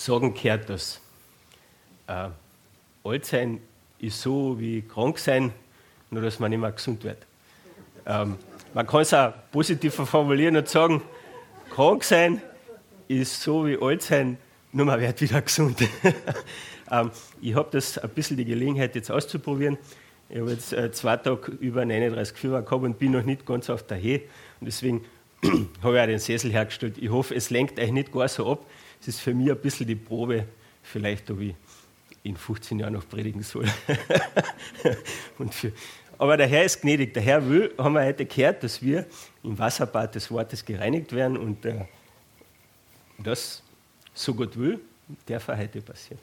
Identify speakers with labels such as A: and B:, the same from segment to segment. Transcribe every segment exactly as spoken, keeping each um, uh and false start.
A: sagen gehört, dass äh, alt sein ist so wie krank sein, nur dass man nicht mehr gesund wird. Ähm, man kann es auch positiver formulieren und sagen, krank sein ist so wie alt sein, nur man wird wieder gesund. ähm, ich habe das ein bisschen die Gelegenheit jetzt auszuprobieren. Ich habe jetzt äh, zwei Tage über neununddreißig Fieber gehabt und bin noch nicht ganz auf der Höhe. Und deswegen habe ich auch den Sessel hergestellt. Ich hoffe, es lenkt euch nicht gar so ab. Es ist für mich ein bisschen die Probe, vielleicht, ob ich in fünfzehn Jahren noch predigen soll. und für, aber der Herr ist gnädig. Der Herr will, haben wir heute gehört, dass wir im Wasserbad des Wortes gereinigt werden. Und äh, das, so Gott will, darf auch heute passieren.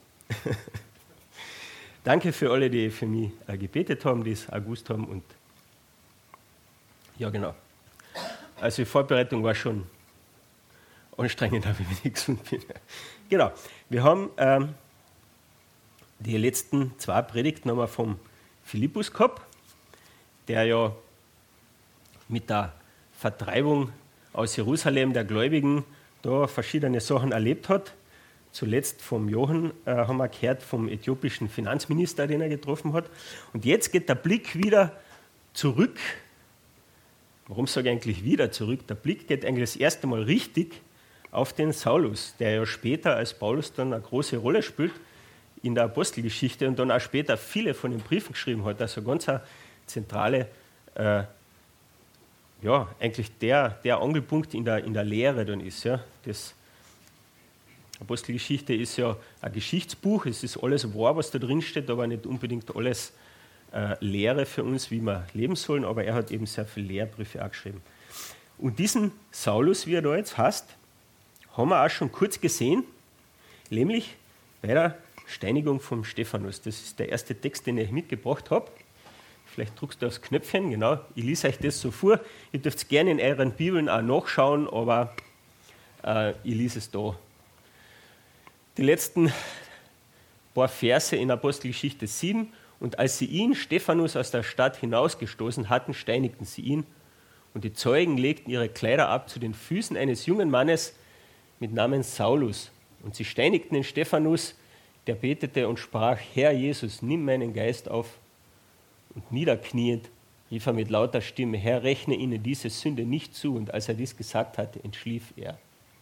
A: Danke für alle, die für mich äh, gebetet haben, die es auch gewusst haben. Und ja, genau. Also die Vorbereitung war schon anstrengend, aber wenn ich gesund bin. Genau. Wir haben ähm, die letzten zwei Predigten haben wir vom Philippus gehabt, der ja mit der Vertreibung aus Jerusalem der Gläubigen da verschiedene Sachen erlebt hat. Zuletzt vom Johann äh, haben wir gehört, vom äthiopischen Finanzminister, den er getroffen hat. Und jetzt geht der Blick wieder zurück. Warum sage ich eigentlich wieder zurück? Der Blick geht eigentlich das erste Mal richtig auf den Saulus, der ja später als Paulus dann eine große Rolle spielt in der Apostelgeschichte und dann auch später viele von den Briefen geschrieben hat. Also ganz eine zentrale, äh, ja, eigentlich der, der Angelpunkt in der, in der Lehre dann ist. Ja. Das Apostelgeschichte ist ja ein Geschichtsbuch, es ist alles wahr, was da drin steht, aber nicht unbedingt alles äh, Lehre für uns, wie wir leben sollen, aber er hat eben sehr viele Lehrbriefe auch geschrieben. Und diesen Saulus, wie er da jetzt heißt, haben wir auch schon kurz gesehen, nämlich bei der Steinigung vom Stephanus. Das ist der erste Text, den ich mitgebracht habe. Vielleicht drückst du aufs Knöpfchen, genau. Ich lese euch das so vor. Ihr dürft es gerne in euren Bibeln auch nachschauen, aber äh, ich lese es da. Die letzten paar Verse in Apostelgeschichte sieben. Und als sie ihn, Stephanus, aus der Stadt hinausgestoßen hatten, steinigten sie ihn. Und die Zeugen legten ihre Kleider ab zu den Füßen eines jungen Mannes mit Namen Saulus. Und sie steinigten den Stephanus, der betete und sprach, Herr Jesus, nimm meinen Geist auf. Und niederkniend rief er mit lauter Stimme, Herr, rechne ihnen diese Sünde nicht zu. Und als er dies gesagt hatte, entschlief er.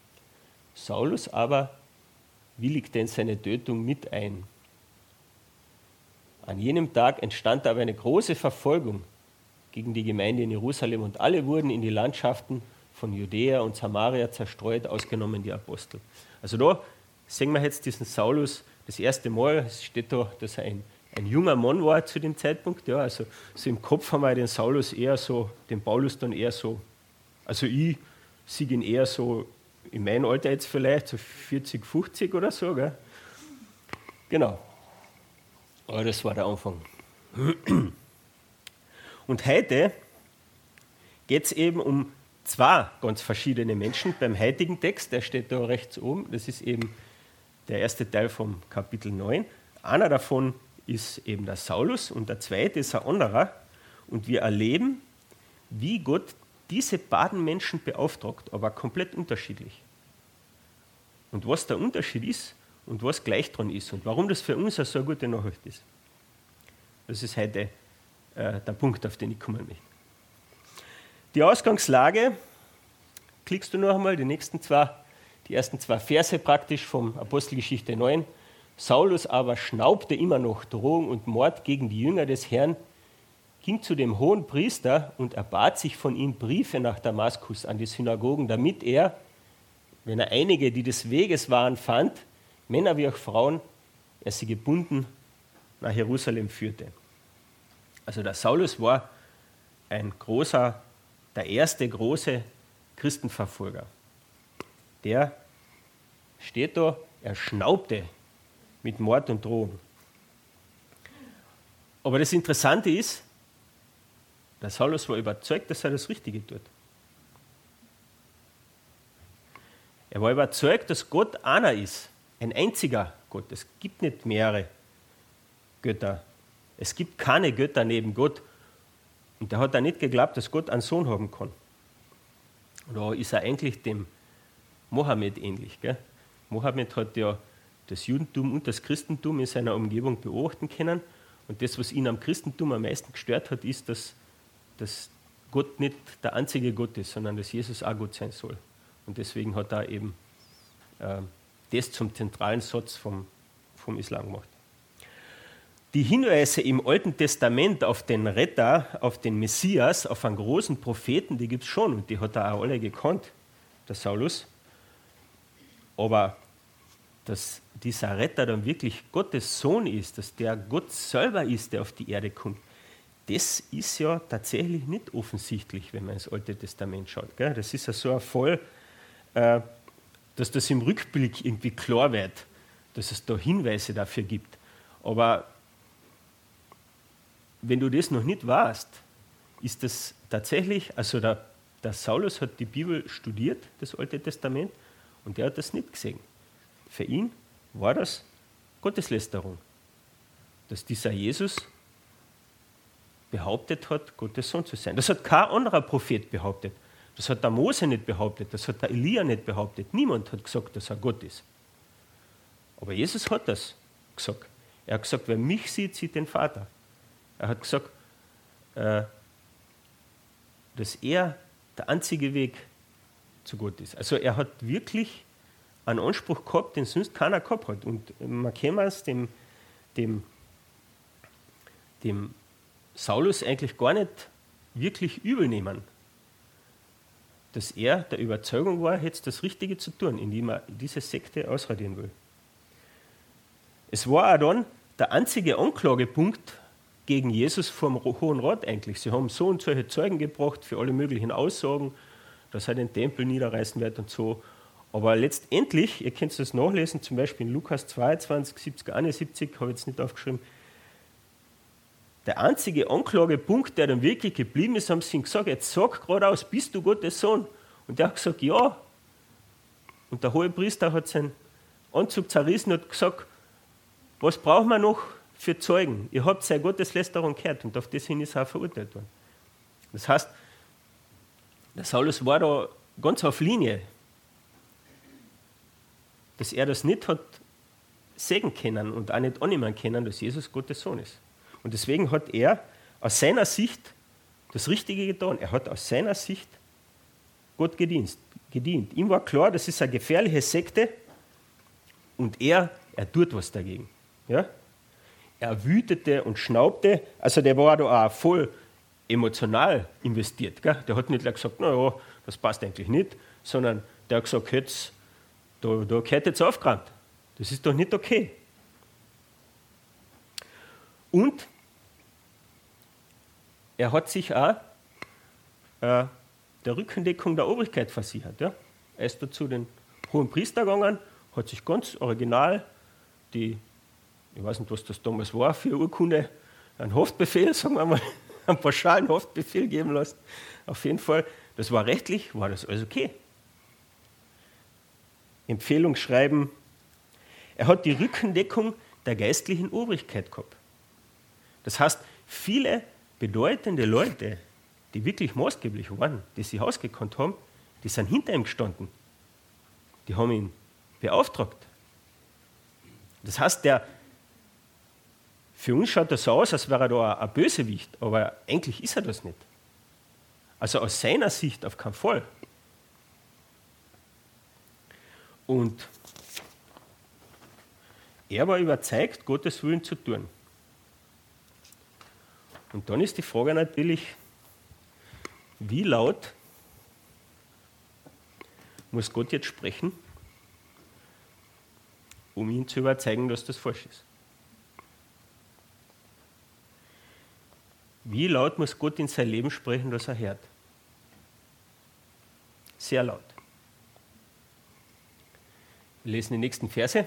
A: Saulus aber willigte in seine Tötung mit ein. An jenem Tag entstand aber eine große Verfolgung gegen die Gemeinde in Jerusalem und alle wurden in die Landschaften von Judäa und Samaria zerstreut, ausgenommen die Apostel. Also da sehen wir jetzt diesen Saulus das erste Mal. Es steht da, dass er ein, ein junger Mann war zu dem Zeitpunkt. Ja, also so im Kopf haben wir den Saulus eher so, den Paulus dann eher so, also ich sehe ihn eher so in meinem Alter jetzt vielleicht, so vierzig, fünfzig oder so. Gell? Genau. Aber das war der Anfang. Und heute geht es eben um zwei ganz verschiedene Menschen beim heutigen Text. Der steht da rechts oben. Das ist eben der erste Teil vom Kapitel neun. Einer davon ist eben der Saulus und der zweite ist ein anderer. Und wir erleben, wie Gott diese beiden Menschen beauftragt, aber komplett unterschiedlich. Und was der Unterschied ist und was gleich dran ist und warum das für uns so eine gute Nachricht ist. Das ist heute äh, der Punkt, auf den ich kommen möchte. Die Ausgangslage, klickst du noch einmal, die nächsten zwei, die ersten zwei Verse praktisch vom Apostelgeschichte neun. Saulus aber schnaubte immer noch Drohung und Mord gegen die Jünger des Herrn, ging zu dem hohen Priester und erbat sich von ihm Briefe nach Damaskus an die Synagogen, damit er, wenn er einige, die des Weges waren, fand, Männer wie auch Frauen, er sie gebunden nach Jerusalem führte. Also der Saulus war ein großer, der erste große Christenverfolger. Der steht da, er schnaubte mit Mord und Drohung. Aber das Interessante ist, der Saulus war überzeugt, dass er das Richtige tut. Er war überzeugt, dass Gott einer ist, ein einziger Gott. Es gibt nicht mehrere Götter. Es gibt keine Götter neben Gott. Und er hat auch nicht geglaubt, dass Gott einen Sohn haben kann. Da ist er eigentlich dem Mohammed ähnlich. Gell? Mohammed hat ja das Judentum und das Christentum in seiner Umgebung beobachten können. Und das, was ihn am Christentum am meisten gestört hat, ist, dass, dass Gott nicht der einzige Gott ist, sondern dass Jesus auch Gott sein soll. Und deswegen hat er eben äh, das zum zentralen Satz vom, vom Islam gemacht. Die Hinweise im Alten Testament auf den Retter, auf den Messias, auf einen großen Propheten, die gibt es schon und die hat er auch alle gekannt, der Saulus. Aber dass dieser Retter dann wirklich Gottes Sohn ist, dass der Gott selber ist, der auf die Erde kommt, das ist ja tatsächlich nicht offensichtlich, wenn man ins Alte Testament schaut. Gell? Das ist ja so ein Fall, äh, dass das im Rückblick irgendwie klar wird, dass es da Hinweise dafür gibt. Aber wenn du das noch nicht weißt, ist das tatsächlich, also der, der Saulus hat die Bibel studiert, das Alte Testament, und der hat das nicht gesehen. Für ihn war das Gotteslästerung, dass dieser Jesus behauptet hat, Gottes Sohn zu sein. Das hat kein anderer Prophet behauptet. Das hat der Mose nicht behauptet, das hat der Elia nicht behauptet. Niemand hat gesagt, dass er Gott ist. Aber Jesus hat das gesagt. Er hat gesagt, wer mich sieht, sieht den Vater. Er hat gesagt, äh, dass er der einzige Weg zu Gott ist. Also er hat wirklich einen Anspruch gehabt, den sonst keiner gehabt hat. Und man kann es dem, dem, dem Saulus eigentlich gar nicht wirklich übel nehmen, dass er der Überzeugung war, jetzt das Richtige zu tun, indem er diese Sekte ausradieren will. Es war auch dann der einzige Anklagepunkt gegen Jesus vom Hohen Rat eigentlich. Sie haben so und solche Zeugen gebracht für alle möglichen Aussagen, dass er den Tempel niederreißen wird und so. Aber letztendlich, ihr könnt das nachlesen, zum Beispiel in Lukas zweiundzwanzig, siebzig, einundsiebzig, habe ich jetzt nicht aufgeschrieben, der einzige Anklagepunkt, der dann wirklich geblieben ist, haben sie ihm gesagt, jetzt sag geradeaus, bist du Gottes Sohn? Und der hat gesagt, ja. Und der Hohepriester hat seinen Anzug zerrissen und gesagt, was brauchen wir noch für Zeugen? Ihr habt seine Gotteslästerung gehört und auf das hin ist er auch verurteilt worden. Das heißt, der Saulus war da ganz auf Linie, dass er das nicht hat sehen können und auch nicht annehmen können, dass Jesus Gottes Sohn ist. Und deswegen hat er aus seiner Sicht das Richtige getan. Er hat aus seiner Sicht Gott gedient. gedient. Ihm war klar, das ist eine gefährliche Sekte und er, er tut was dagegen. Ja? Er wütete und schnaubte, also der war da auch voll emotional investiert. Gell? Der hat nicht gesagt, naja, das passt eigentlich nicht, sondern der hat gesagt, jetzt, da, da gehört jetzt aufgeräumt. Das ist doch nicht okay. Und er hat sich auch äh, der Rückendeckung der Obrigkeit versichert. Ja? Er ist dazu den hohen Priester gegangen, hat sich ganz original die, ich weiß nicht, was das damals war, für eine Urkunde, einen Haftbefehl, sagen wir mal, einen pauschalen Haftbefehl geben lassen. Auf jeden Fall, das war rechtlich, war das alles okay. Empfehlungsschreiben. Er hat die Rückendeckung der geistlichen Obrigkeit gehabt. Das heißt, viele bedeutende Leute, die wirklich maßgeblich waren, die sich ausgekannt haben, die sind hinter ihm gestanden. Die haben ihn beauftragt. Das heißt, der, für uns schaut das so aus, als wäre er da ein Bösewicht, aber eigentlich ist er das nicht. Also aus seiner Sicht auf keinen Fall. Und er war überzeugt, Gottes Willen zu tun. Und dann ist die Frage natürlich, wie laut muss Gott jetzt sprechen, um ihn zu überzeugen, dass das falsch ist? Wie laut muss Gott in sein Leben sprechen, dass er hört? Sehr laut. Wir lesen die nächsten Verse.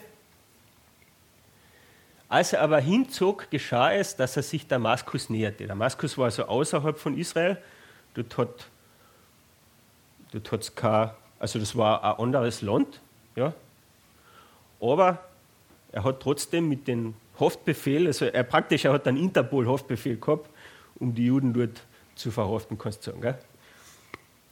A: Als er aber hinzog, geschah es, dass er sich Damaskus näherte. Damaskus war also außerhalb von Israel. Dort hat dort hat's kein, also das war ein anderes Land. Ja. Aber er hat trotzdem mit dem Haftbefehl, also er praktisch er hat einen Interpol-Haftbefehl gehabt, um die Juden dort zu verhaften, kannst du sagen. Gell?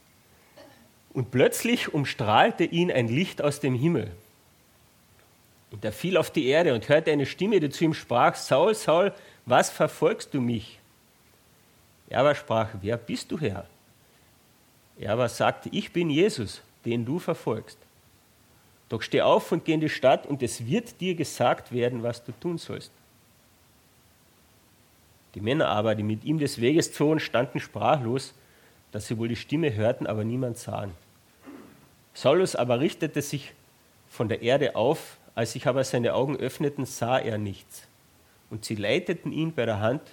A: Und plötzlich umstrahlte ihn ein Licht aus dem Himmel. Und er fiel auf die Erde und hörte eine Stimme, die zu ihm sprach, Saul, Saul, was verfolgst du mich? Er aber sprach, wer bist du, Herr? Er aber sagte, ich bin Jesus, den du verfolgst. Doch steh auf und geh in die Stadt, und es wird dir gesagt werden, was du tun sollst. Die Männer aber, die mit ihm des Weges zogen, standen sprachlos, dass sie wohl die Stimme hörten, aber niemand sahen. Saulus aber richtete sich von der Erde auf, als sich aber seine Augen öffneten, sah er nichts. Und sie leiteten ihn bei der Hand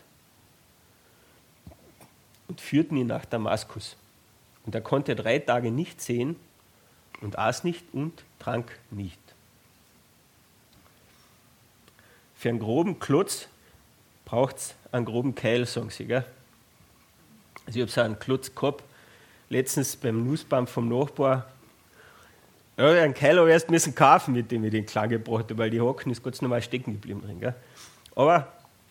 A: und führten ihn nach Damaskus. Und er konnte drei Tage nicht sehen und aß nicht und trank nicht. Für einen groben Klotz braucht es einen groben Keil, sagen sie. Gell? Also ich habe so einen Klotz gehabt, letztens beim Nussbaum vom Nachbar. Ja, einen Keil habe ich erst müssen kaufen, mit dem ich den klar gebracht habe, weil die Haken ist ganz normal stecken geblieben drin. Gell? Aber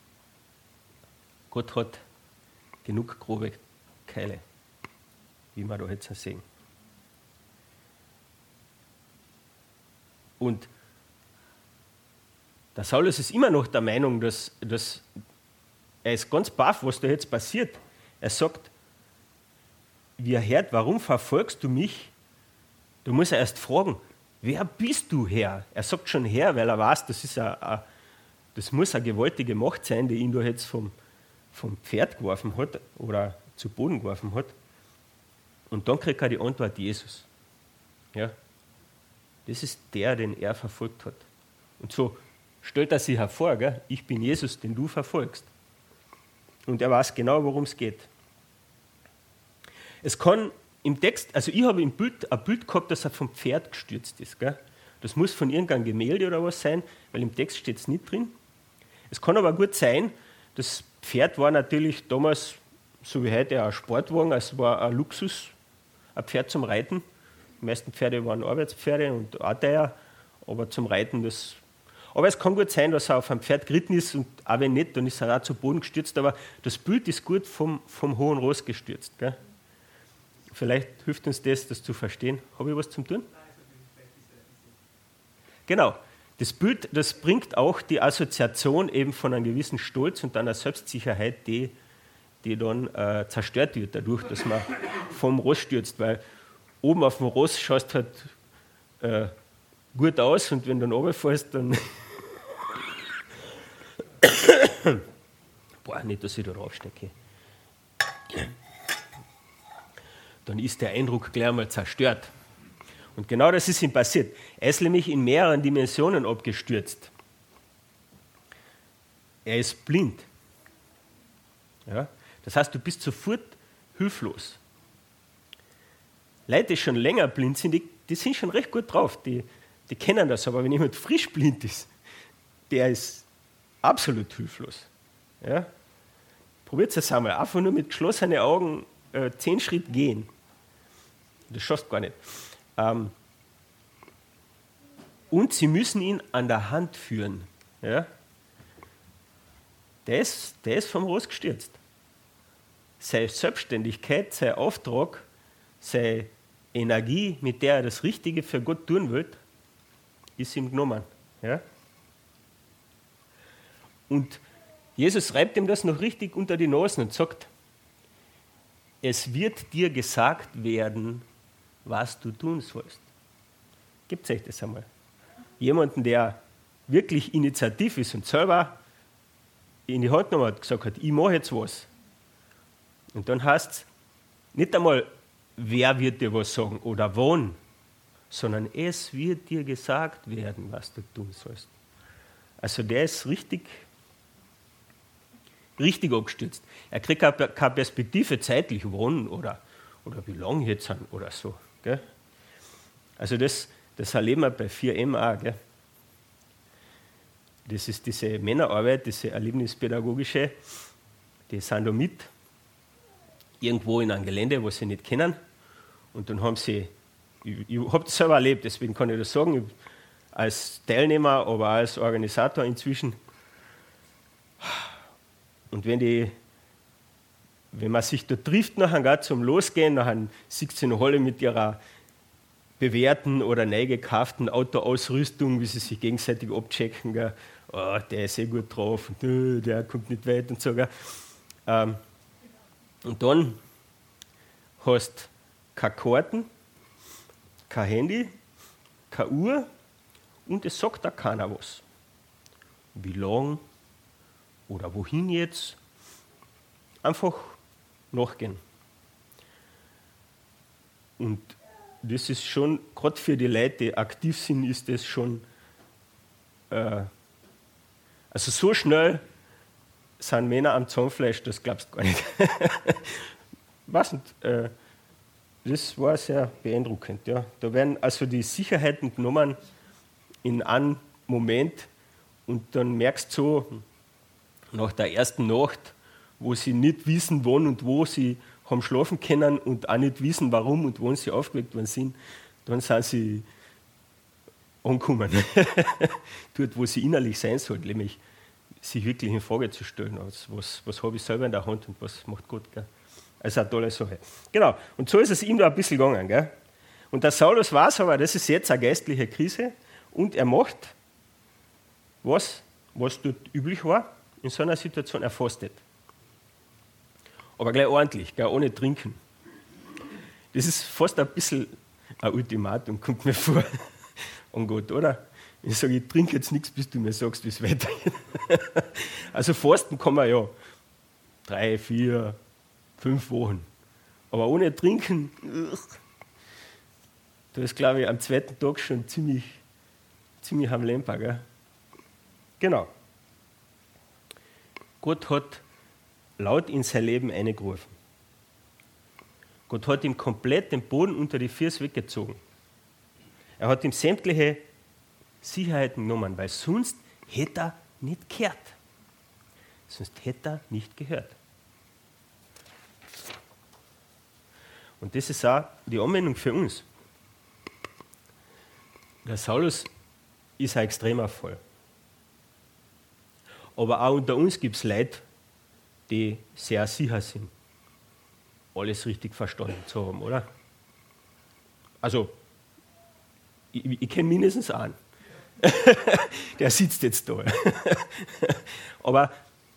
A: Gott hat genug grobe Keile, wie wir da jetzt sehen. Und der Saulus ist immer noch der Meinung, dass, dass er ist ganz baff, was da jetzt passiert. Er sagt, wie er hört, warum verfolgst du mich? Du musst ja erst fragen, wer bist du, Herr? Er sagt schon Herr, weil er weiß, das, ist a, a, das muss eine gewaltige Macht sein, die ihn da jetzt vom, vom Pferd geworfen hat oder zu Boden geworfen hat. Und dann kriegt er die Antwort Jesus. Ja, das ist der, den er verfolgt hat. Und so stellt er sich hervor, gell? Ich bin Jesus, den du verfolgst. Und er weiß genau, worum es geht. Es kann im Text, also ich habe im Bild, ein Bild gehabt, dass er vom Pferd gestürzt ist. Gell? Das muss von irgendeinem Gemälde oder was sein, weil im Text steht es nicht drin. Es kann aber gut sein, das Pferd war natürlich damals, so wie heute, ein Sportwagen, also war ein Luxus, ein Pferd zum Reiten. Die meisten Pferde waren Arbeitspferde und auch teuer, aber zum Reiten, das. Aber es kann gut sein, dass er auf einem Pferd geritten ist und auch wenn nicht, dann ist er auch zu Boden gestürzt, aber das Bild ist gut vom, vom hohen Ross gestürzt. Gell? Vielleicht hilft uns das, das zu verstehen. Habe ich was zum Tun? Genau. Das Bild, das bringt auch die Assoziation eben von einem gewissen Stolz und einer Selbstsicherheit, die, die dann äh, zerstört wird, dadurch, dass man vom Ross stürzt. Weil oben auf dem Ross schaust halt äh, gut aus und wenn du dann runterfällst, dann. Boah, nicht, dass ich da draufstecke. Dann ist der Eindruck gleich einmal zerstört. Und genau das ist ihm passiert. Er ist nämlich in mehreren Dimensionen abgestürzt. Er ist blind. Ja? Das heißt, du bist sofort hilflos. Leute, die schon länger blind sind, die, die sind schon recht gut drauf. Die, die kennen das, aber wenn jemand frisch blind ist, der ist absolut hilflos. Ja? Probiert es einmal. Einfach nur mit geschlossenen Augen äh, zehn Schritt gehen. Das schaffst du gar nicht. Ähm, und sie müssen ihn an der Hand führen. Ja? Der ist, der ist vom Ross gestürzt. Seine Selbstständigkeit, sein Auftrag, seine Energie, mit der er das Richtige für Gott tun will, ist ihm genommen. Ja? Und Jesus reibt ihm das noch richtig unter die Nase und sagt, es wird dir gesagt werden, was du tun sollst. Gibt es euch das einmal? Jemanden, der wirklich initiativ ist und selber in die Hand genommen hat, gesagt hat, ich mache jetzt was. Und dann heißt es nicht einmal, wer wird dir was sagen oder wann, sondern es wird dir gesagt werden, was du tun sollst. Also der ist richtig, richtig abgestürzt. Er kriegt keine Perspektive zeitlich, wann oder, oder wie lange jetzt sind oder so. Gell? Also das, das erleben wir bei vier M auch. Gell? Das ist diese Männerarbeit, diese erlebnispädagogische, die sind da mit, irgendwo in einem Gelände, was sie nicht kennen. Und dann haben sie, ich, ich habe das selber erlebt, deswegen kann ich das sagen, ich, als Teilnehmer, aber auch als Organisator inzwischen. Und wenn, die, wenn man sich da trifft, nachher zum Losgehen, dann sieht sie noch alle mit ihrer bewährten oder neu gekauften Autoausrüstung, wie sie sich gegenseitig abchecken. Gell? Oh, der ist eh gut drauf, und, uh, der kommt nicht weit und so. Gell? Ähm, und dann hast du keine Karten, kein Handy, keine Uhr und es sagt da keiner was. Wie lang oder wohin jetzt? Einfach nachgehen. Und das ist schon, gerade für die Leute, die aktiv sind, ist das schon, äh, also so schnell sind Männer am Zahnfleisch, das glaubst du gar nicht. Was nicht, äh, das war sehr beeindruckend. Ja. Da werden also die Sicherheiten genommen in einem Moment und dann merkst du so, nach der ersten Nacht, wo sie nicht wissen, wann und wo sie haben schlafen können und auch nicht wissen, warum und wann sie aufgeweckt worden sind, dann sind sie angekommen. Dort, wo sie innerlich sein sollten, nämlich sich wirklich in Frage zu stellen, was, was, was habe ich selber in der Hand und was macht Gott. Gell? Also eine tolle Sache. Genau, und so ist es ihm da ein bisschen gegangen. Gell? Und der Saulus weiß aber, das ist jetzt eine geistliche Krise und er macht was, was dort üblich war, in so einer Situation, er fastet. Aber gleich ordentlich, gell, ohne Trinken. Das ist fast ein bisschen ein Ultimatum, kommt mir vor, an Gott, oder? Ich sage, ich trinke jetzt nichts, bis du mir sagst, wie es weitergeht. Also fasten kann man ja drei, vier, fünf Wochen. Aber ohne Trinken, da ist, glaube ich, am zweiten Tag schon ziemlich, ziemlich am Lemper. Gell? Genau. Gott hat laut in sein Leben eingerufen. Gott hat ihm komplett den Boden unter die Füße weggezogen. Er hat ihm sämtliche Sicherheiten genommen, weil sonst hätte er nicht gehört. Sonst hätte er nicht gehört. Und das ist auch die Anwendung für uns. Der Saulus ist ein extremer Fall. Aber auch unter uns gibt es Leute, die sehr sicher sind, alles richtig verstanden zu haben, oder? Also, ich, ich kenne mindestens einen. Der sitzt jetzt da. Aber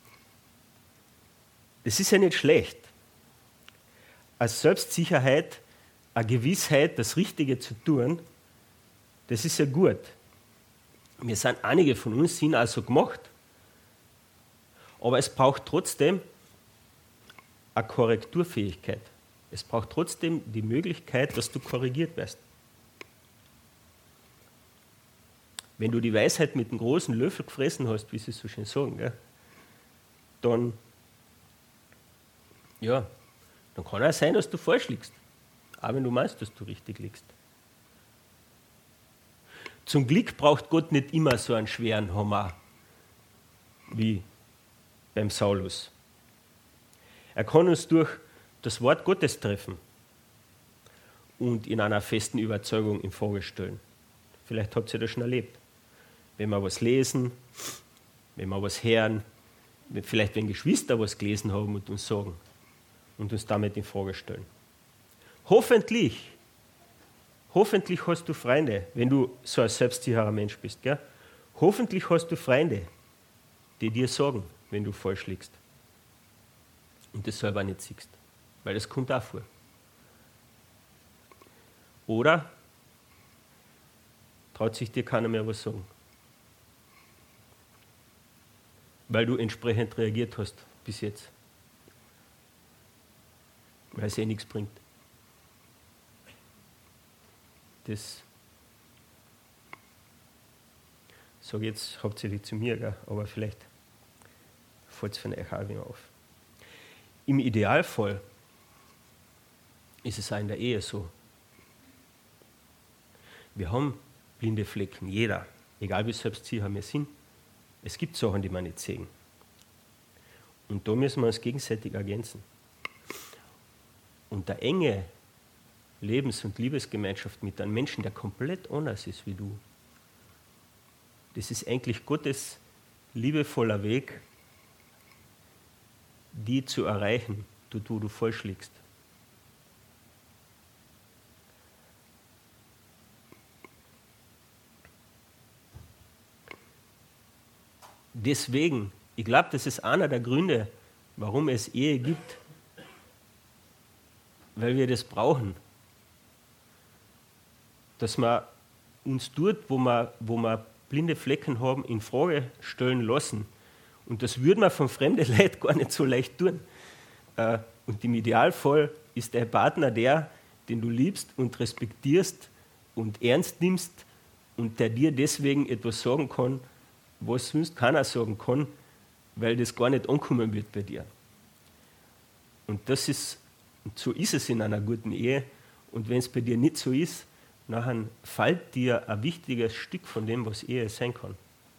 A: das ist ja nicht schlecht. Als Selbstsicherheit, eine Gewissheit, das Richtige zu tun, das ist ja gut. Wir sind, einige von uns sind also gemacht. Aber es braucht trotzdem eine Korrekturfähigkeit. Es braucht trotzdem die Möglichkeit, dass du korrigiert wirst. Wenn du die Weisheit mit einem großen Löffel gefressen hast, wie sie so schön sagen, gell, dann, ja, dann kann es sein, dass du falsch liegst. Auch wenn du meinst, dass du richtig liegst. Zum Glück braucht Gott nicht immer so einen schweren Hammer wie beim Saulus. Er kann uns durch das Wort Gottes treffen und in einer festen Überzeugung in Frage stellen. Vielleicht habt ihr das schon erlebt. Wenn wir was lesen, wenn wir was hören, vielleicht wenn Geschwister was gelesen haben und uns sagen und uns damit in Frage stellen. Hoffentlich, hoffentlich hast du Freunde, wenn du so ein selbstsicherer Mensch bist. Gell? Hoffentlich hast du Freunde, die dir sagen, wenn du falsch liegst und das selber nicht siehst, weil das kommt auch vor. Oder traut sich dir keiner mehr was sagen, weil du entsprechend reagiert hast bis jetzt, weil es eh nichts bringt. Das sage ich jetzt hauptsächlich zu mir, gell? Aber vielleicht fällt es von euch auch wieder auf. Im Idealfall ist es auch in der Ehe so. Wir haben blinde Flecken, jeder, egal wie selbstsicher wir sind. Es gibt Sachen, die wir nicht sehen. Und da müssen wir uns gegenseitig ergänzen. Und der enge Lebens- und Liebesgemeinschaft mit einem Menschen, der komplett anders ist wie du, das ist eigentlich Gottes liebevoller Weg, die zu erreichen, dort wo du falsch liegst. deswegen, ich glaube, das ist einer der Gründe, warum es Ehe gibt, weil wir das brauchen. Dass wir uns dort, wo wir, wo wir blinde Flecken haben, in Frage stellen lassen. Und das würde man von fremden Leuten gar nicht so leicht tun. Und im Idealfall ist dein Partner der, den du liebst und respektierst und ernst nimmst und der dir deswegen etwas sagen kann, was sonst keiner sagen kann, weil das gar nicht ankommen wird bei dir. Und das ist, so ist es in einer guten Ehe. Und wenn es bei dir nicht so ist, nachher fällt dir ein wichtiges Stück von dem, was Ehe sein kann.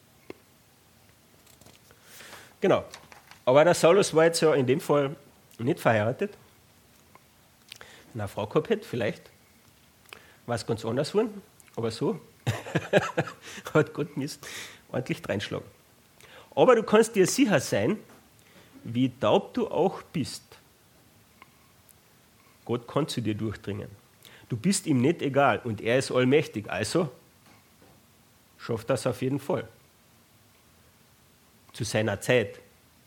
A: Genau. Aber der Saulus war jetzt ja in dem Fall nicht verheiratet. Wenn er eine Frau gehabt hätte, vielleicht war es ganz anders geworden. Aber so hat Gott müssen ordentlich reinschlagen. Aber du kannst dir sicher sein, wie taub du auch bist. Gott kann zu dir durchdringen. Du bist ihm nicht egal und er ist allmächtig. Also schafft das auf jeden Fall. Zu seiner Zeit.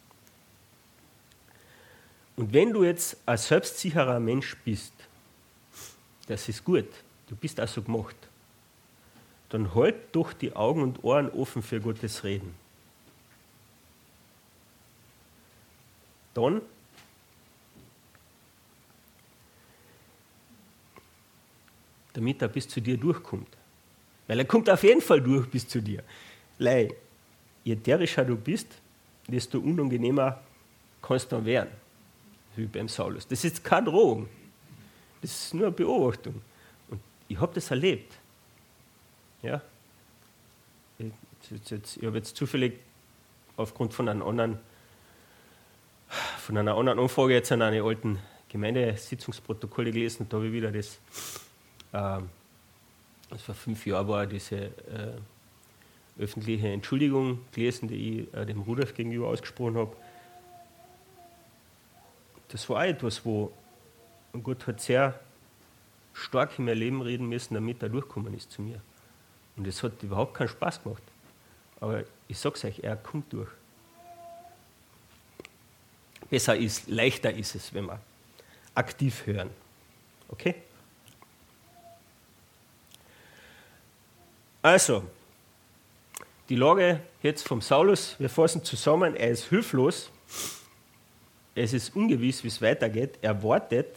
A: Und wenn du jetzt ein selbstsicherer Mensch bist, das ist gut, du bist also gemacht, dann halt doch die Augen und Ohren offen für Gottes Reden. Dann damit er bis zu dir durchkommt. Weil er kommt auf jeden Fall durch bis zu dir. Lei, je ätherischer du bist, desto unangenehmer kannst du dann werden. Wie beim Saulus. Das ist keine Drohung. Das ist nur eine Beobachtung. Und ich habe das erlebt. Ja? Ich, jetzt, jetzt, ich habe jetzt zufällig aufgrund von, einem anderen, von einer anderen Umfrage jetzt an eine alten Gemeindesitzungsprotokolle gelesen und da habe ich wieder das, ähm, das vor fünf Jahren war, diese äh, öffentliche Entschuldigung gelesen, die ich äh, dem Rudolf gegenüber ausgesprochen habe. Das war auch etwas, wo Gott hat sehr stark in mein Leben reden müssen, damit er durchgekommen ist zu mir. Und es hat überhaupt keinen Spaß gemacht. Aber ich sage es euch, er kommt durch. Besser ist, leichter ist es, wenn wir aktiv hören. Okay? Also, die Lage jetzt vom Saulus, wir fassen zusammen, er ist hilflos. Es ist ungewiss, wie es weitergeht. Er wartet.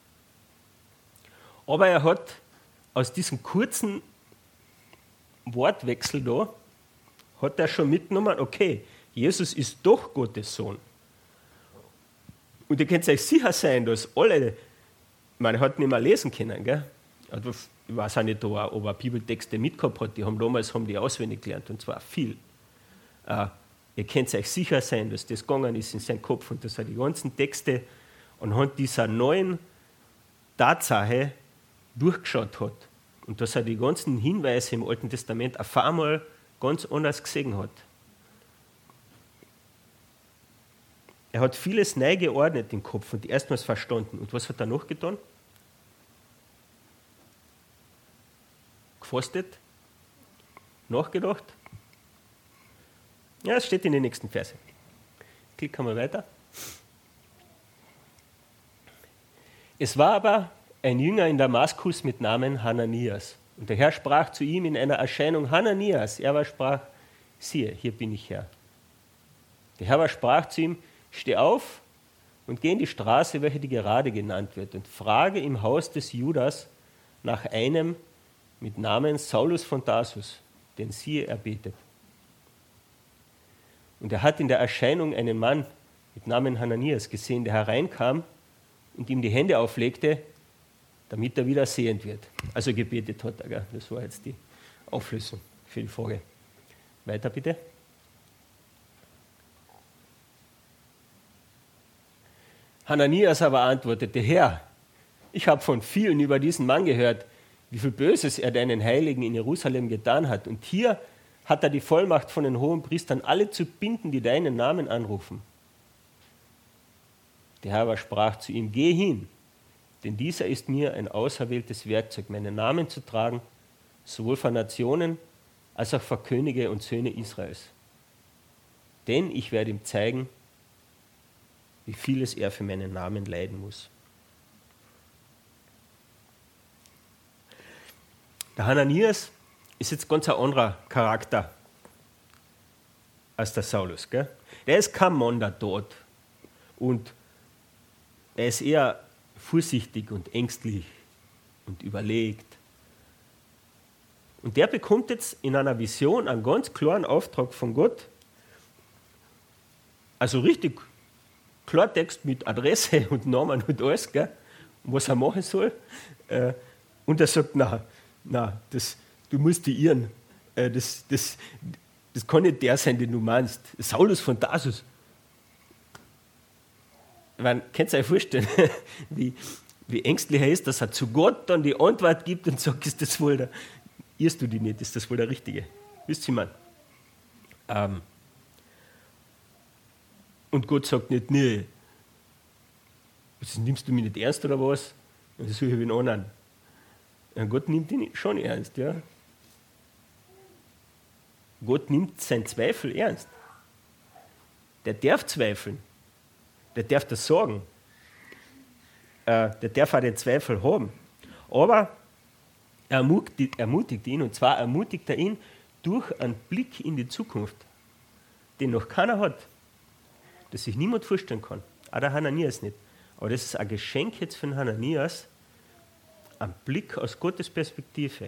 A: Aber er hat aus diesem kurzen Wortwechsel da, hat er schon mitgenommen, okay, Jesus ist doch Gottes Sohn. Und ihr könnt euch sicher sein, dass alle, man hat nicht mehr lesen können, gell? Also, ich weiß auch nicht, ob er Bibeltexte mitgehabt hat, die haben damals haben die auswendig gelernt, und zwar viel. Äh, Ihr könnt euch sicher sein, dass das gegangen ist in seinen Kopf und dass er die ganzen Texte anhand dieser neuen Tatsache durchgeschaut hat und dass er die ganzen Hinweise im Alten Testament auf einmal ganz anders gesehen hat. Er hat vieles neu geordnet im Kopf und erstmals verstanden. Und was hat er noch getan? Gefastet? Nachgedacht? Ja, es steht in den nächsten Versen. Klicken wir weiter. Es war aber ein Jünger in Damaskus mit Namen Hananias. Und der Herr sprach zu ihm in einer Erscheinung, Hananias. Er aber sprach, siehe, hier bin ich Herr. Der Herr aber sprach zu ihm, steh auf und geh in die Straße, welche die Gerade genannt wird, und frage im Haus des Judas nach einem mit Namen Saulus von Tarsus, den siehe, er betet. Und er hat in der Erscheinung einen Mann mit Namen Hananias gesehen, der hereinkam und ihm die Hände auflegte, damit er wieder sehend wird. Also gebetet hat er. Gell? Das war jetzt die Auflösung für die Frage. Weiter bitte. Hananias aber antwortete, Herr, ich habe von vielen über diesen Mann gehört, wie viel Böses er deinen Heiligen in Jerusalem getan hat. Und hier hat er die Vollmacht von den hohen Priestern, alle zu binden, die deinen Namen anrufen. Der Herr aber sprach zu ihm, geh hin, denn dieser ist mir ein auserwähltes Werkzeug, meinen Namen zu tragen, sowohl vor Nationen als auch vor Könige und Söhne Israels. denn ich werde ihm zeigen, wie vieles er für meinen Namen leiden muss. Der Hananias ist jetzt ganz ein anderer Charakter als der Saulus. Gell? Der ist kein Mann da dort und er ist eher vorsichtig und ängstlich und überlegt. Und der bekommt jetzt in einer Vision einen ganz klaren Auftrag von Gott, also richtig Klartext mit Adresse und Namen und alles, gell? Was er machen soll. Und er sagt, na, na, das, du musst dich irren. Das, das, das kann nicht der sein, den du meinst. Saulus von Tarsus. Man kann sich vorstellen, wie, wie ängstlich er ist, dass er zu Gott dann die Antwort gibt und sagt, ist das wohl der, irrst du dich nicht, ist das wohl der Richtige. Wisst ihr, man? Ähm, und Gott sagt nicht, nee, was, nimmst du mich nicht ernst oder was? Und das suche ich wen anderen. Ja, Gott nimmt ihn schon ernst, ja. Gott nimmt seinen Zweifel ernst. Der darf zweifeln. Der darf das sagen. Äh, der darf auch den Zweifel haben. Aber er ermutigt, ermutigt ihn, und zwar ermutigt er ihn durch einen Blick in die Zukunft, den noch keiner hat, das sich niemand vorstellen kann. Auch der Hananias nicht. Aber das ist ein Geschenk jetzt für den Hananias, ein Blick aus Gottes Perspektive.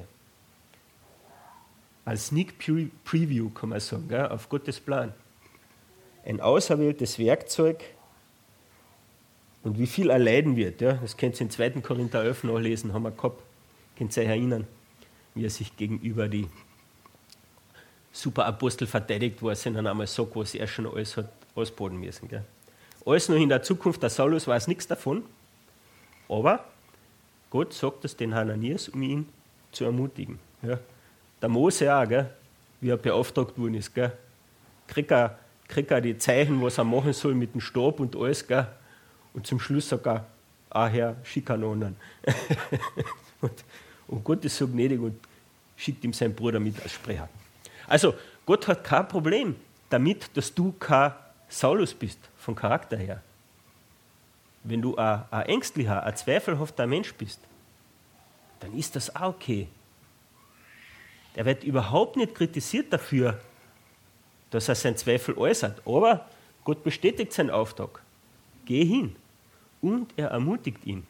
A: Als Sneak Preview, kann man sagen, gell, auf Gottes Plan. Ein auserwähltes Werkzeug und wie viel er leiden wird. Ja, das könnt ihr in zweiten Korinther elf nachlesen, haben wir gehabt. Könnt ihr euch erinnern, wie er sich gegenüber die Superapostel verteidigt, wo er sich dann einmal sagt, was er schon alles hat ausbaden müssen. Gell. Alles noch in der Zukunft, der Saulus weiß nichts davon, aber Gott sagt es den Hananias, um ihn zu ermutigen. Ja. Der Mose auch, gell, wie er beauftragt worden ist, gell, kriegt er, kriegt er die Zeichen, was er machen soll mit dem Stab und alles, gell, und zum Schluss sagt er, ah Herr, schick einen anderen. und, und Gott ist so gnädig und schickt ihm seinen Bruder mit als Sprecher. Also Gott hat kein Problem damit, dass du kein Saulus bist, vom Charakter her. Wenn du ein, ein ängstlicher, ein zweifelhafter Mensch bist, dann ist das auch okay. Er wird überhaupt nicht kritisiert dafür, dass er seinen Zweifel äußert. Aber Gott bestätigt seinen Auftrag. Geh hin. Und er ermutigt ihn.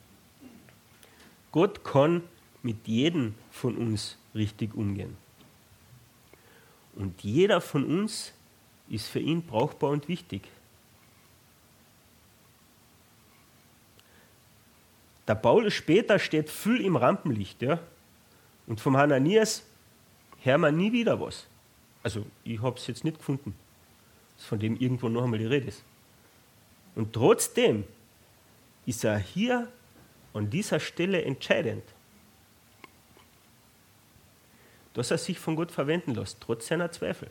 A: Gott kann mit jedem von uns richtig umgehen. Und jeder von uns ist für ihn brauchbar und wichtig. Der Paulus später steht viel im Rampenlicht, ja? Und vom Hananias hört man nie wieder was. Also ich habe es jetzt nicht gefunden, dass von dem irgendwo noch einmal die Rede ist. Und trotzdem ist er hier an dieser Stelle entscheidend, dass er sich von Gott verwenden lässt, trotz seiner Zweifel.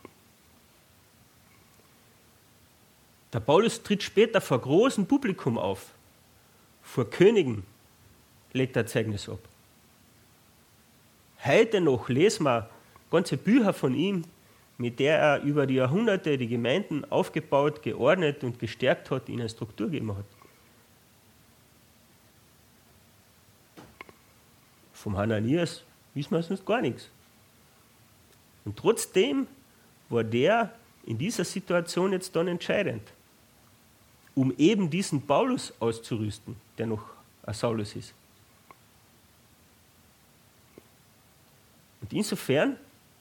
A: Der Paulus tritt später vor großem Publikum auf. Vor Königen legt er Zeugnis ab. Heute noch lesen wir ganze Bücher von ihm, mit der er über die Jahrhunderte die Gemeinden aufgebaut, geordnet und gestärkt hat, ihnen Struktur gegeben hat. Vom Hananias wissen wir sonst gar nichts. Und trotzdem war der in dieser Situation jetzt dann entscheidend, um eben diesen Paulus auszurüsten, der noch ein Saulus ist. Und insofern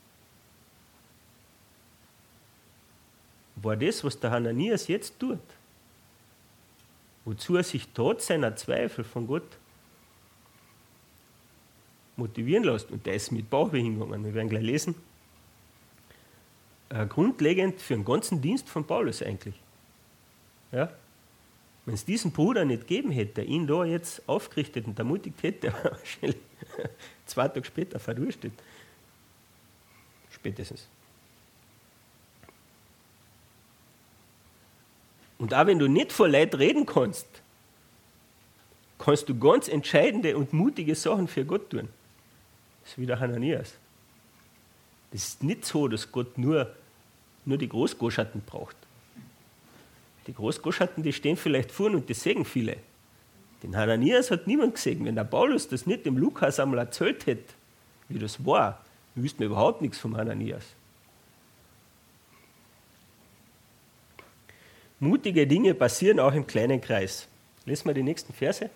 A: war das, was der Hananias jetzt tut, wozu er sich trotz seiner Zweifel von Gott motivieren lässt, und der ist mit Bauchweh hingegangen, wir werden gleich lesen, äh, grundlegend für den ganzen Dienst von Paulus eigentlich. Ja? Wenn es diesen Bruder nicht gegeben hätte, der ihn da jetzt aufgerichtet und ermutigt hätte, der war wahrscheinlich zwei Tage später verdurstet. Spätestens. Und auch wenn du nicht vor Leid reden kannst, kannst du ganz entscheidende und mutige Sachen für Gott tun. Das ist wie der Hananias. Das ist nicht so, dass Gott nur nur die Großgoschatten braucht. Die Großgoschatten, die stehen vielleicht vorn und die sehen viele. Den Hananias hat niemand gesehen. Wenn der Paulus das nicht dem Lukas einmal erzählt hätte, wie das war, dann wüssten wir überhaupt nichts vom Hananias. Mutige Dinge passieren auch im kleinen Kreis. Lesen wir die nächsten Verse.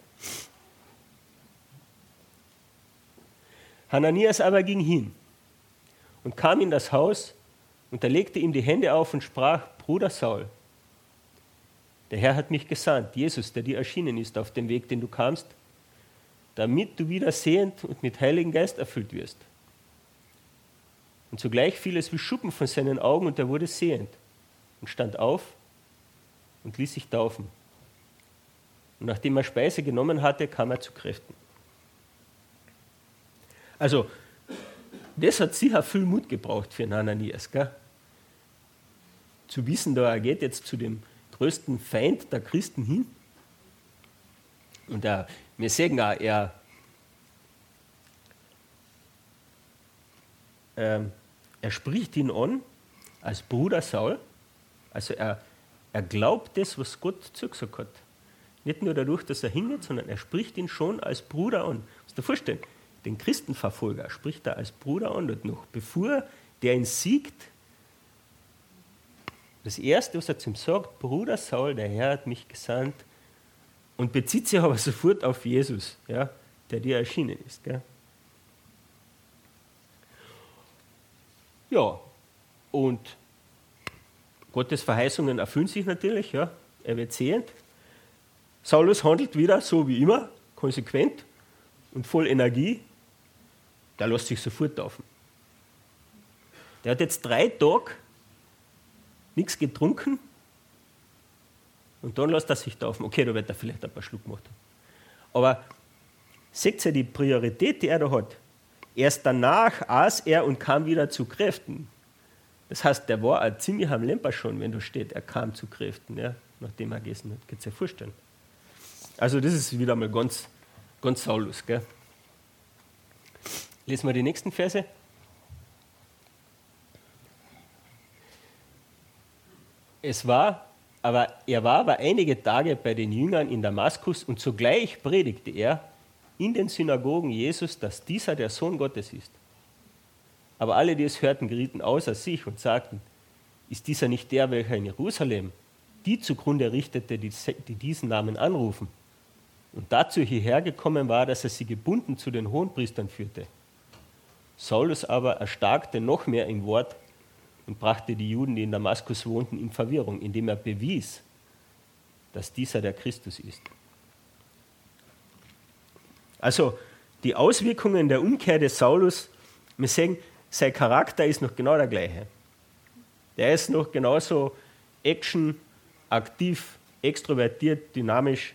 A: Hananias aber ging hin und kam in das Haus und er legte ihm die Hände auf und sprach: Bruder Saul, der Herr hat mich gesandt, Jesus, der dir erschienen ist auf dem Weg, den du kamst, damit du wieder sehend und mit Heiligen Geist erfüllt wirst. Und zugleich fiel es wie Schuppen von seinen Augen und er wurde sehend und stand auf und ließ sich taufen. Und nachdem er Speise genommen hatte, kam er zu Kräften. Also, das hat sicher viel Mut gebraucht für einen Hananias, gell? Zu wissen, da er geht jetzt zu dem größten Feind der Christen hin. Und er, wir sehen auch, er, ähm, er spricht ihn an als Bruder Saul. Also er, er glaubt das, was Gott zugesagt hat. Nicht nur dadurch, dass er hingeht, sondern er spricht ihn schon als Bruder an. Musst du dir vorstellen, den Christenverfolger spricht er als Bruder an dort noch, bevor der ihn siegt. Das Erste, was er zu ihm sagt: Bruder Saul, der Herr hat mich gesandt, und bezieht sich aber sofort auf Jesus, ja, der dir erschienen ist. Gell? Ja, und Gottes Verheißungen erfüllen sich natürlich, ja, er wird sehend. Saulus handelt wieder so wie immer, konsequent und voll Energie. Der lässt sich sofort taufen. Der hat jetzt drei Tage nichts getrunken und dann lässt er sich taufen. Okay, da wird er vielleicht ein paar Schluck gemacht haben. Aber seht ihr die Priorität, die er da hat? Erst danach aß er und kam wieder zu Kräften. Das heißt, der war ein ziemlich am Lemper schon, wenn da steht, er kam zu Kräften, ja, nachdem er gegessen hat. Könnt ihr euch vorstellen. Also das ist wieder mal ganz, ganz Saulus. Gell? Lesen wir die nächsten Verse. Es war, aber er war aber einige Tage bei den Jüngern in Damaskus und sogleich predigte er in den Synagogen Jesus, dass dieser der Sohn Gottes ist. Aber alle, die es hörten, gerieten außer sich und sagten: Ist dieser nicht der, welcher in Jerusalem die zugrunde richtete, die, die diesen Namen anrufen? Und dazu hierher gekommen war, dass er sie gebunden zu den Hohenpriestern führte. Saulus aber erstarkte noch mehr im Wort und brachte die Juden, die in Damaskus wohnten, in Verwirrung, indem er bewies, dass dieser der Christus ist. Also die Auswirkungen der Umkehr des Saulus, wir sehen, sein Charakter ist noch genau der gleiche. Der ist noch genauso action, aktiv, extrovertiert, dynamisch.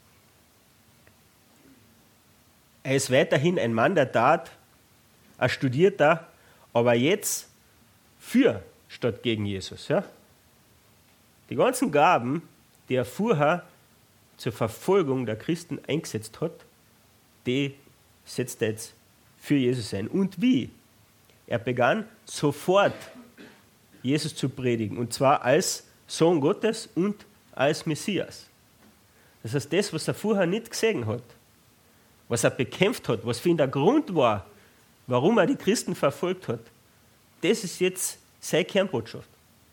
A: Er ist weiterhin ein Mann der Tat, ein Studierter, aber jetzt für statt gegen Jesus. Ja? Die ganzen Gaben, die er vorher zur Verfolgung der Christen eingesetzt hat, die setzt er jetzt für Jesus ein. Und wie? Er begann sofort, Jesus zu predigen, und zwar als Sohn Gottes und als Messias. Das heißt, das, was er vorher nicht gesehen hat, was er bekämpft hat, was für ihn der Grund war, warum er die Christen verfolgt hat, das ist jetzt seine Kernbotschaft.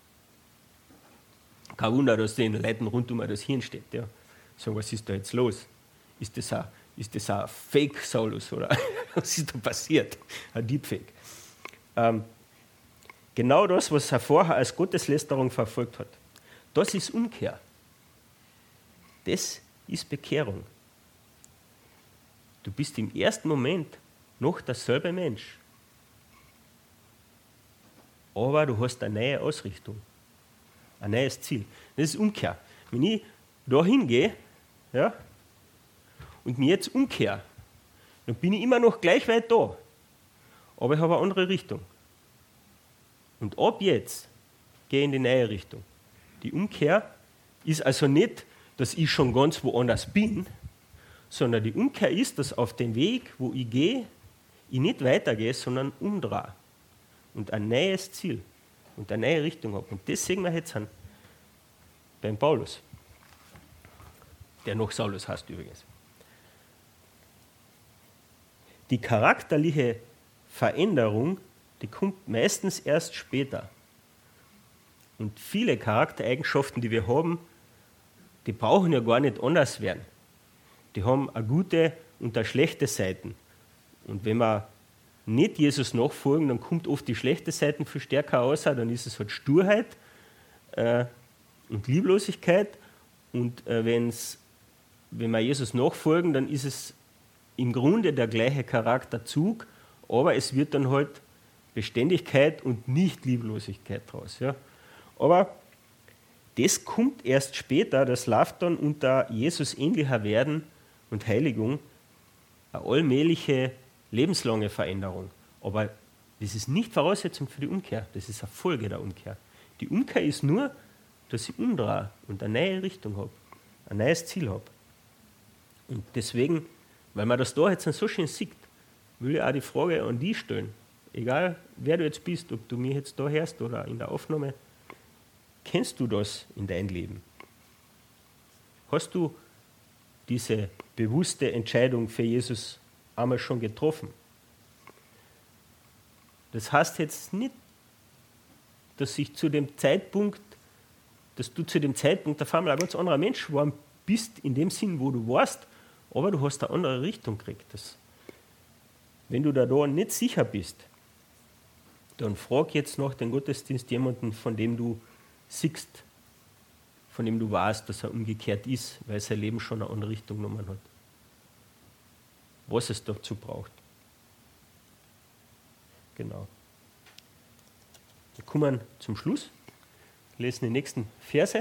A: Kein Wunder, dass den Leuten rund um das Hirn steht. Ja. So, was ist da jetzt los? Ist das ein, ist das ein Fake Saulus oder was ist da passiert? Ein Deepfake. Ähm, genau das, was er vorher als Gotteslästerung verfolgt hat, das ist Umkehr. Das ist Bekehrung. Du bist im ersten Moment noch derselbe Mensch. Aber du hast eine neue Ausrichtung, ein neues Ziel. Das ist Umkehr. Wenn ich da hingehe, ja, und mir jetzt umkehre, dann bin ich immer noch gleich weit da. Aber ich habe eine andere Richtung. Und ab jetzt gehe ich in die neue Richtung. Die Umkehr ist also nicht, dass ich schon ganz woanders bin, sondern die Umkehr ist, dass auf dem Weg, wo ich gehe, ich nicht weitergehe, sondern umdrehe und ein neues Ziel und eine neue Richtung habe. Und das sehen wir jetzt an beim Paulus, der noch Saulus heißt übrigens. Die charakterliche Veränderung, die kommt meistens erst später. Und viele Charaktereigenschaften, die wir haben, die brauchen ja gar nicht anders werden. Die haben eine gute und eine schlechte Seiten. Und wenn wir nicht Jesus nachfolgen, dann kommt oft die schlechte Seiten viel stärker raus, dann ist es halt Sturheit äh, und Lieblosigkeit. Und äh, wenn's, wenn wir Jesus nachfolgen, dann ist es im Grunde der gleiche Charakterzug, aber es wird dann halt Beständigkeit und nicht Lieblosigkeit draus. Ja. Aber das kommt erst später, das läuft dann unter Jesus ähnlicher Werden und Heiligung, eine allmähliche, lebenslange Veränderung. Aber das ist nicht Voraussetzung für die Umkehr, das ist eine Folge der Umkehr. Die Umkehr ist nur, dass ich umdrehe und eine neue Richtung habe, ein neues Ziel habe. Und deswegen, weil man das da jetzt so schön sieht, will ich auch die Frage an die stellen. Egal, wer du jetzt bist, ob du mir jetzt da hörst oder in der Aufnahme, kennst du das in deinem Leben? Hast du diese bewusste Entscheidung für Jesus einmal schon getroffen? Das heißt jetzt nicht, dass ich zu dem Zeitpunkt, dass du zu dem Zeitpunkt auf einmal ein ganz anderer Mensch geworden bist, in dem Sinn, wo du warst, aber du hast eine andere Richtung gekriegt. Das, wenn du da, da nicht sicher bist, dann frag jetzt nach dem Gottesdienst jemanden, von dem du siehst, von dem du weißt, dass er umgekehrt ist, weil sein Leben schon eine andere Richtung genommen hat. Was es dazu braucht. Genau. Wir kommen zum Schluss, lesen die nächsten Verse.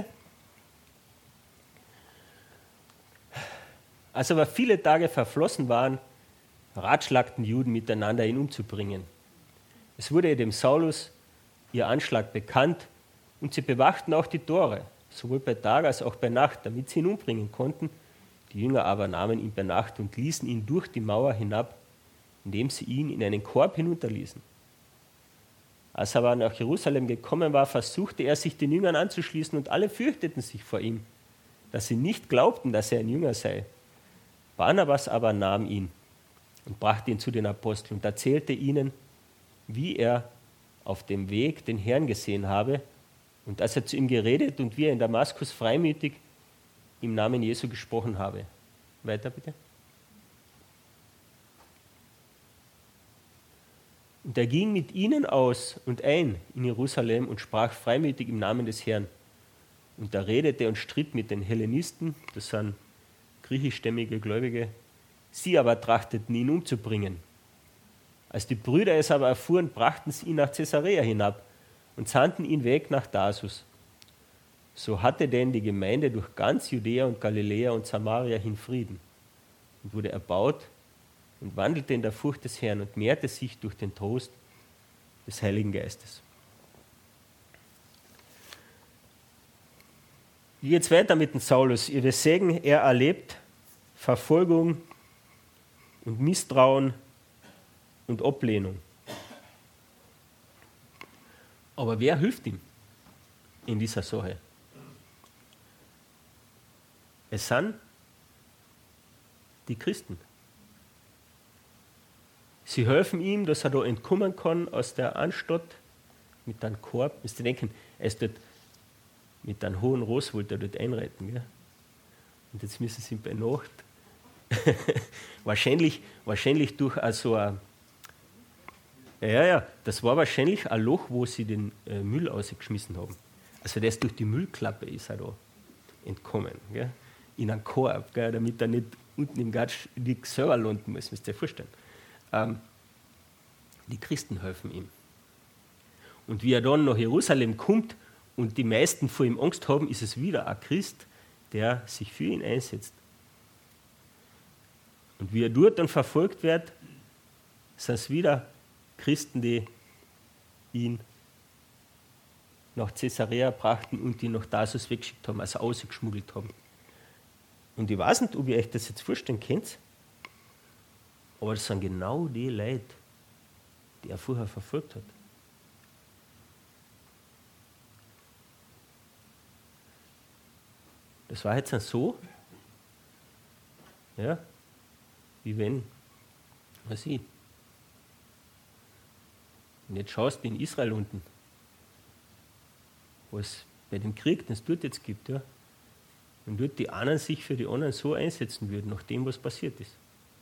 A: Als aber viele Tage verflossen waren, ratschlagten Juden miteinander, ihn umzubringen. Es wurde dem Saulus ihr Anschlag bekannt und sie bewachten auch die Tore, sowohl bei Tag als auch bei Nacht, damit sie ihn umbringen konnten. Die Jünger aber nahmen ihn bei Nacht und ließen ihn durch die Mauer hinab, indem sie ihn in einen Korb hinunterließen. Als er aber nach Jerusalem gekommen war, versuchte er, sich den Jüngern anzuschließen, und alle fürchteten sich vor ihm, dass sie nicht glaubten, dass er ein Jünger sei. Barnabas aber nahm ihn und brachte ihn zu den Aposteln und erzählte ihnen, wie er auf dem Weg den Herrn gesehen habe und dass er zu ihm geredet und wie er in Damaskus freimütig im Namen Jesu gesprochen habe. Weiter bitte. Und er ging mit ihnen aus und ein in Jerusalem und sprach freimütig im Namen des Herrn. Und er redete und stritt mit den Hellenisten, das sind griechischstämmige Gläubige, sie aber trachteten, ihn umzubringen. Als die Brüder es aber erfuhren, brachten sie ihn nach Caesarea hinab und sandten ihn weg nach Tarsus. So hatte denn die Gemeinde durch ganz Judäa und Galiläa und Samaria hin Frieden und wurde erbaut und wandelte in der Furcht des Herrn und mehrte sich durch den Trost des Heiligen Geistes. Wie geht's weiter mit dem Saulus? Ihr werdet sehen, er erlebt Verfolgung und Misstrauen und Ablehnung. Aber wer hilft ihm in dieser Sache? Es sind die Christen. Sie helfen ihm, dass er da entkommen kann aus der Anstatt mit einem Korb. Müsst ihr denken, er ist dort mit einem hohen Ross, wollte er dort einreiten. Gell? Und jetzt müssen sie ihn bei Nacht wahrscheinlich, wahrscheinlich durch also ein, ja, ja, das war wahrscheinlich ein Loch, wo sie den äh, Müll ausgeschmissen haben. Also der ist durch die Müllklappe ist er da entkommen, gell? In einen Korb, gell? Damit er nicht unten im Gatsch selber landen muss, müsst ihr euch vorstellen. Ähm, die Christen helfen ihm. Und wie er dann nach Jerusalem kommt und die meisten vor ihm Angst haben, ist es wieder ein Christ, der sich für ihn einsetzt. Und wie er dort dann verfolgt wird, sind es wieder Christen, die ihn nach Caesarea brachten und ihn nach Tarsus weggeschickt haben, also ausgeschmuggelt haben. Und ich weiß nicht, ob ihr euch das jetzt vorstellen könnt, aber das sind genau die Leute, die er vorher verfolgt hat. das war jetzt so, ja, wie wenn, was ich, und jetzt schaust du in Israel unten, wo es bei dem Krieg, den es dort jetzt gibt, ja, und dort die einen sich für die anderen so einsetzen würden, nach dem, was passiert ist.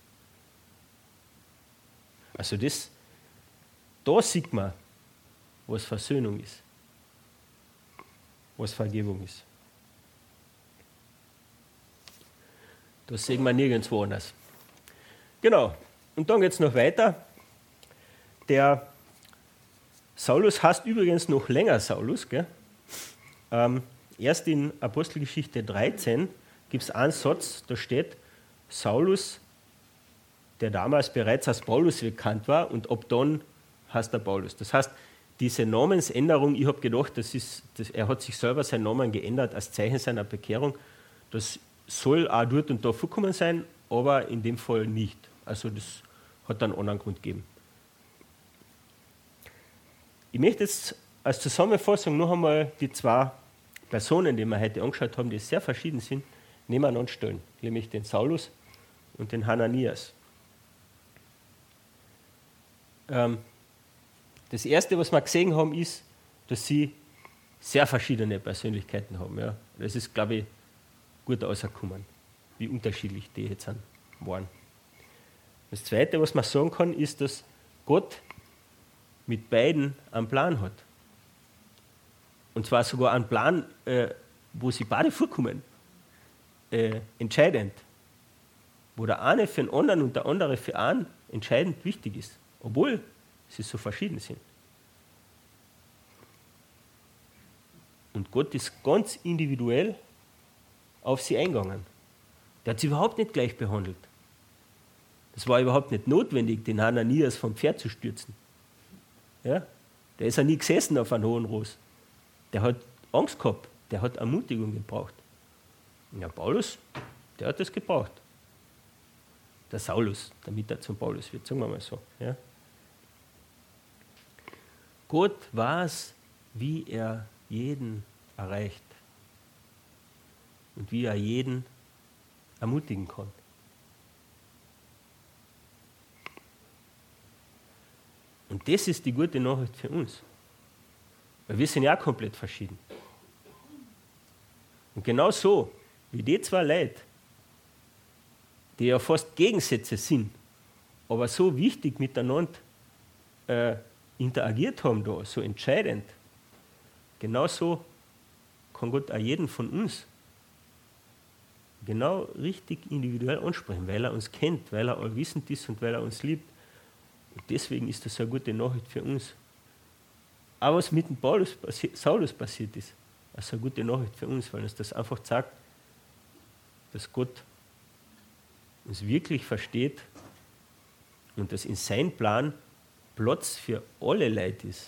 A: Also das, da sieht man, was Versöhnung ist, was Vergebung ist. Das sehen wir nirgendwo anders. Genau, und dann geht es noch weiter. Der Saulus heißt übrigens noch länger Saulus. Gell? Ähm, erst in Apostelgeschichte dreizehn gibt es einen Satz, da steht Saulus, der damals bereits als Paulus bekannt war, und ab dann heißt er Paulus. Das heißt, diese Namensänderung, ich habe gedacht, das ist, das, er hat sich selber seinen Namen geändert als Zeichen seiner Bekehrung. Das soll auch dort und da vorkommen sein, aber in dem Fall nicht. Also das hat dann einen anderen Grund gegeben. Ich möchte jetzt als Zusammenfassung noch einmal die zwei Personen, die wir heute angeschaut haben, die sehr verschieden sind, nebeneinander stellen, nämlich den Saulus und den Hananias. Ähm, das Erste, was wir gesehen haben, ist, dass sie sehr verschiedene Persönlichkeiten haben. Ja. Das ist, glaube ich, gut rausgekommen, wie unterschiedlich die jetzt waren. Das Zweite, was man sagen kann, ist, dass Gott mit beiden einen Plan hat. Und zwar sogar einen Plan, äh, wo sie beide vorkommen. Äh, entscheidend. Wo der eine für den anderen und der andere für einen entscheidend wichtig ist. Obwohl sie so verschieden sind. Und Gott ist ganz individuell auf sie eingegangen. Der hat sie überhaupt nicht gleich behandelt. Es war überhaupt nicht notwendig, den Hananias vom Pferd zu stürzen. Ja? Der ist ja nie gesessen auf einem hohen Ross. Der hat Angst gehabt, der hat Ermutigung gebraucht. Und der Paulus, der hat das gebraucht. Der Saulus, damit er zum Paulus wird, sagen wir mal so. Ja? Gott weiß, wie er jeden erreicht und wie er jeden ermutigen kann. Und das ist die gute Nachricht für uns. Weil wir sind ja auch komplett verschieden. Und genau so, wie die zwei Leute, die ja fast Gegensätze sind, aber so wichtig miteinander äh, interagiert haben da, so entscheidend, genauso kann Gott auch jeden von uns genau richtig individuell ansprechen, weil er uns kennt, weil er allwissend ist und weil er uns liebt. Und deswegen ist das eine gute Nachricht für uns. Aber was mit dem Paulus, Saulus passiert ist, das ist eine gute Nachricht für uns, weil uns das einfach zeigt, dass Gott uns wirklich versteht und dass in seinem Plan Platz für alle Leute ist.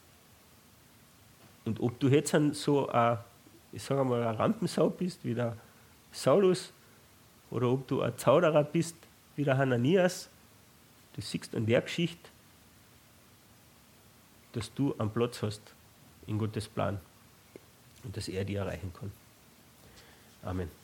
A: Und ob du jetzt so ein, ich sage mal, ein Rampensau bist, wie der Saulus, oder ob du ein Zauderer bist, wie der Hananias, du siehst an der Geschichte, dass du einen Platz hast in Gottes Plan und dass er dich erreichen kann. Amen.